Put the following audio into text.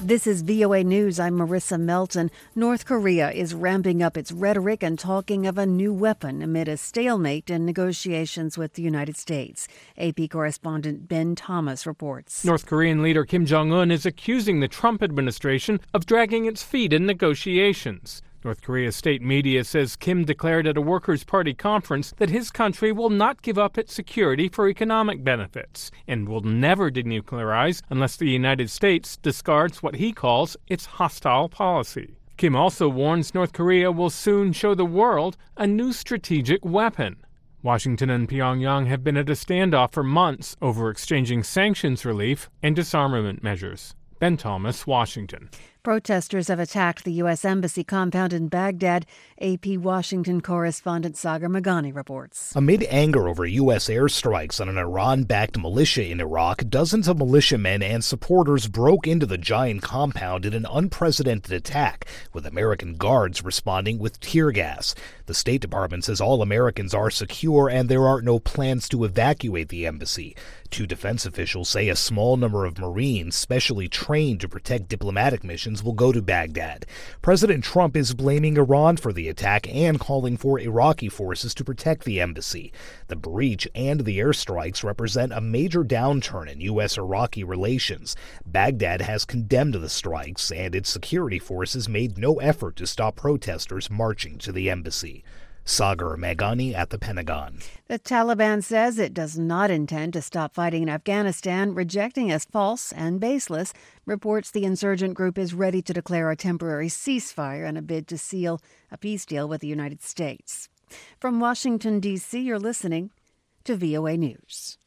This is VOA News. I'm Marissa Melton. North Korea is ramping up its rhetoric and talking of a new weapon amid a stalemate in negotiations with the United States. AP correspondent Ben Thomas reports. North Korean leader Kim Jong-un is accusing the Trump administration of dragging its feet in negotiations. North Korea's state media says Kim declared at a Workers' Party conference that his country will not give up its security for economic benefits and will never denuclearize unless the United States discards what he calls its hostile policy. Kim also warns North Korea will soon show the world a new strategic weapon. Washington and Pyongyang have been at a standoff for months over exchanging sanctions relief and disarmament measures. Ben Thomas, Washington. Protesters have attacked the U.S. Embassy compound in Baghdad. AP Washington correspondent Sagar Meghani reports. Amid anger over U.S. airstrikes on an Iran-backed militia in Iraq, dozens of militiamen and supporters broke into the giant compound in an unprecedented attack, with American guards responding with tear gas. The State Department says all Americans are secure and there are no plans to evacuate the embassy. Two defense officials say a small number of Marines specially trained to protect diplomatic missions will go to Baghdad. President Trump is blaming Iran for the attack and calling for Iraqi forces to protect the embassy. The breach and the airstrikes represent a major downturn in U.S.-Iraqi relations. Baghdad has condemned the strikes, and its security forces made no effort to stop protesters marching to the embassy. Sagar Meghani at the Pentagon. The Taliban says it does not intend to stop fighting in Afghanistan, rejecting as false and baseless reports the insurgent group is ready to declare a temporary ceasefire in a bid to seal a peace deal with the United States. From Washington, D.C., you're listening to VOA News.